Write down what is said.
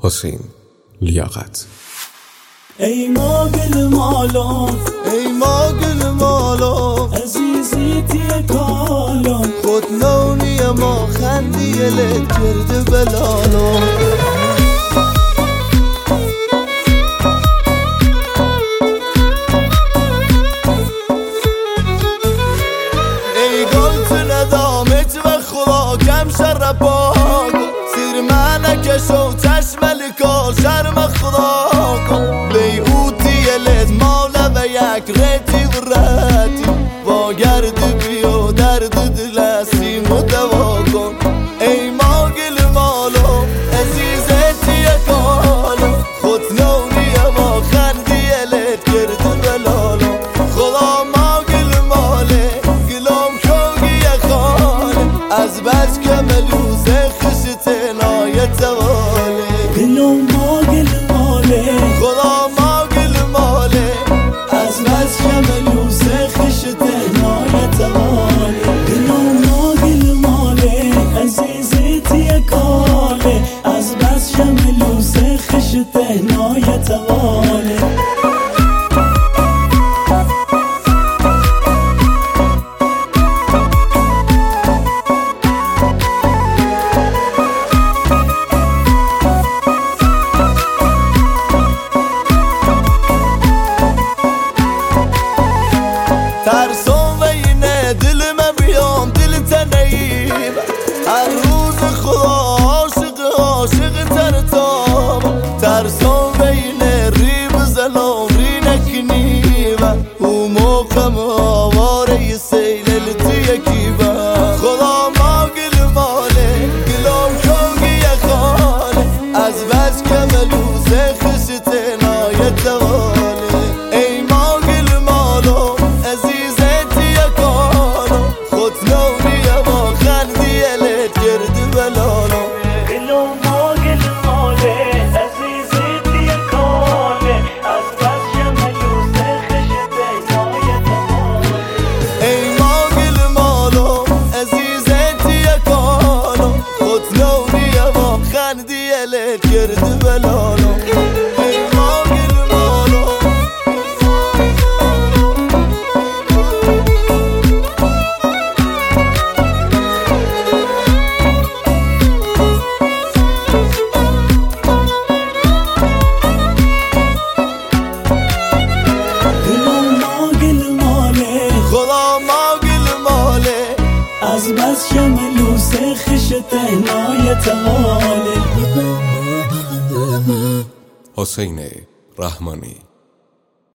حسین لیاقت. ای ما گل مالام، ای ما گل مالام، عزیزی تی کالام، خود نونی ما خندی لت کرده بلالام. ای گل تو ندامت و خدا کم شرباک، سیر ملکش و چشم لکار شرم خدا کن. بیعوتی لت ماله و یک ریتی و ریتی، با گرد بیا درد دلستی مدوا کن. ای ما گل مالو عزیزتی کالو، خود نونی ما خندی لت کرد بلالو. خدا ما گل ماله گلام کوگی خاله، از بس که ملوز خشت نایت واله. دلم ما گل ماله، خدا ما گل ماله، از بس که ملوس خشت نایت واله. دلم ما گل ماله، عزیزی تی کاله، از بس که ملوس خشت نایت واله. ترسم و اینه دل من بیام دل تنهیب، هر روز خدا عاشق ترتاب. ترسم و اینه ری بزنم ری نکنیب، او موقم آواره سیل لتی یکیبه. خدا ما گل ماله گلام کوگی خاله، از بس که ملوزه خشت نایت واله. ای ما گل مالو عزیزتی کالو، خود نونی ما خندی لت کرد بلالو. دلم ما گل ماله، عزیزی تی کاله، از بس که ملوس خشت نایت واله. ای ما گل مالو عزیزتی کالو، خود نونی ما خندی لت کرد بلالو. ای ما گل مالو خدا ما گل ماله، از بس که ملوس خشت نایت واله. حسین رحمانی.